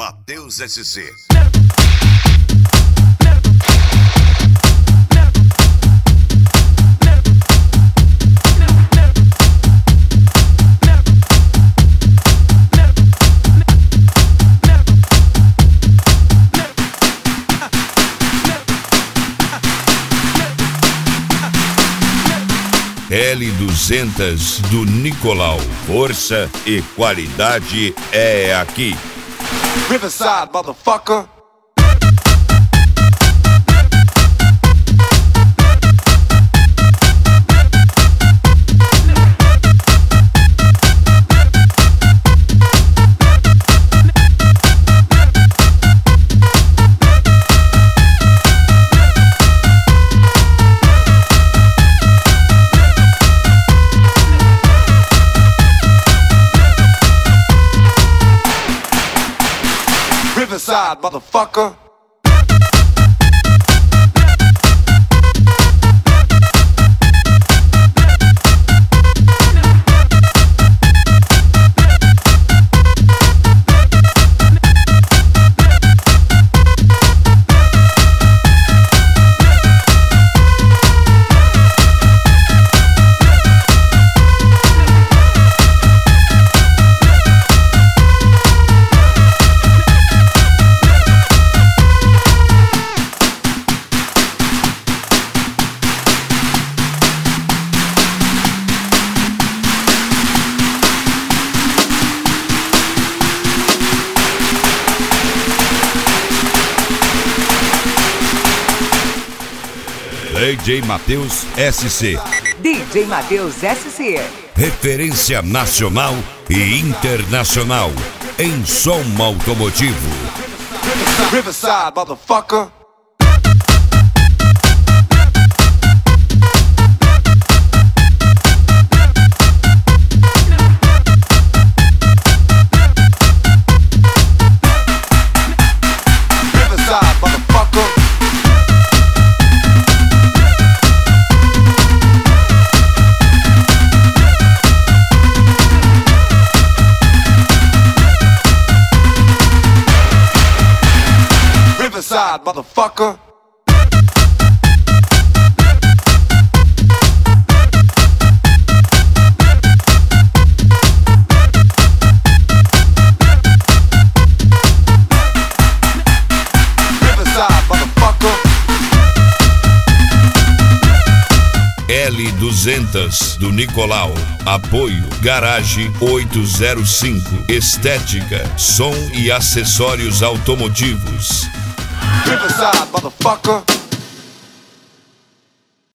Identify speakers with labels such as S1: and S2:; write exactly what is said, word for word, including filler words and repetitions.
S1: Matheus S C.
S2: L duzentos do Nicolau. Força e qualidade é aqui.
S3: Riverside, motherfucker. Riverside, motherfucker.
S2: D J Matheus S C.
S4: D J Matheus S C.
S2: Referência nacional e internacional em som automotivo.
S3: Riverside, motherfucker. Riverside, motherfucker. Riverside, motherfucker. Riverside, motherfucker.
S2: L duzentos do Nicolau. Apoio Garage oitocentos e cinco. Estética, som e acessórios automotivos.
S3: Riverside, motherfucker.